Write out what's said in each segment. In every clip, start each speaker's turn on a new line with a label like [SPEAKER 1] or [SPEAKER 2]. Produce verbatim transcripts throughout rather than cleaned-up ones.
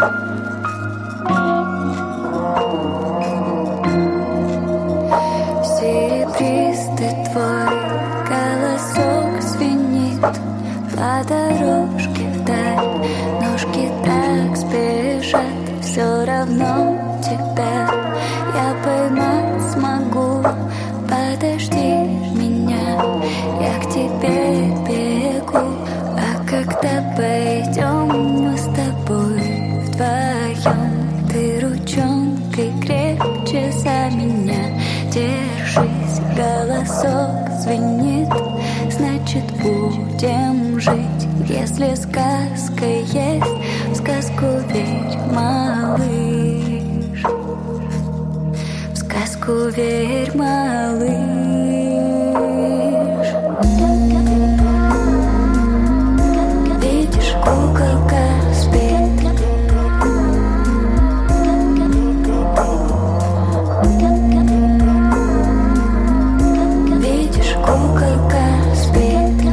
[SPEAKER 1] Серебристый твой голосок звенит по дорожке вдаль. Ножки так спешат, все равно тебя я поймать смогу. Подожди меня, я к тебе бегу. А когда пойдем мы с тобой вдвоем, ты ручонкой крепче за меня держись. Голосок звенит, значит будем жить. Если сказка есть, в сказку верь, малыш. В сказку верь, малыш. Видишь, куколка спит. Видишь, куколка спит.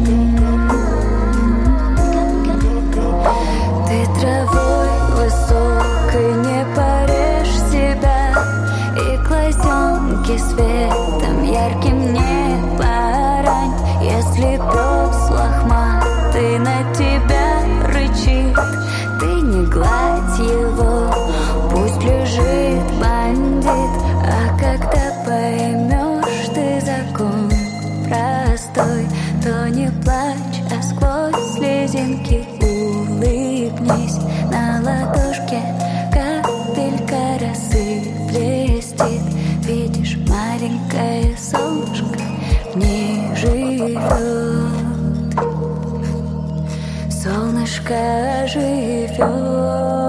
[SPEAKER 1] Ты травой высокой не порежь себя, и глазенки светом ярким не порань. Если пес лохматый на тебя рычит, ты не гладь его, пусть лежит бандит. А когда поймешь ты закон простой, то не плачь, а сквозь слезинки улыбнись. На ладошке капелька росы блестит. Видишь, маленькое солнышко в ней живет. Солнышко живет.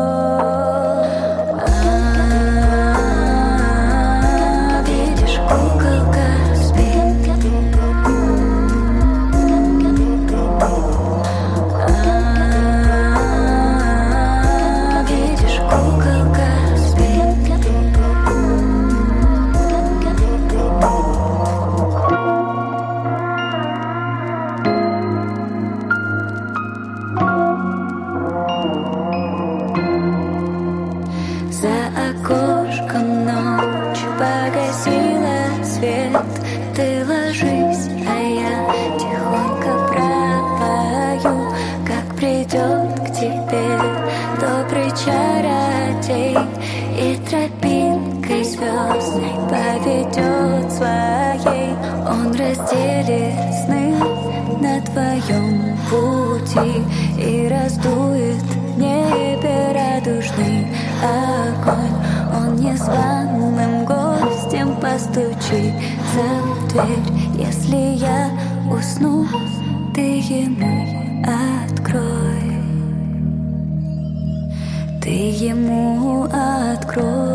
[SPEAKER 1] Ты ложись, а я тихонько пропою, как придет к тебе добрый чародей и тропинкой звездной поведет своей. Он разделит сны на твоем пути и раздует в небе радужный огонь. Он незваным гостем постучит за дверь. Если я усну, ты ему открой. Ты ему открой.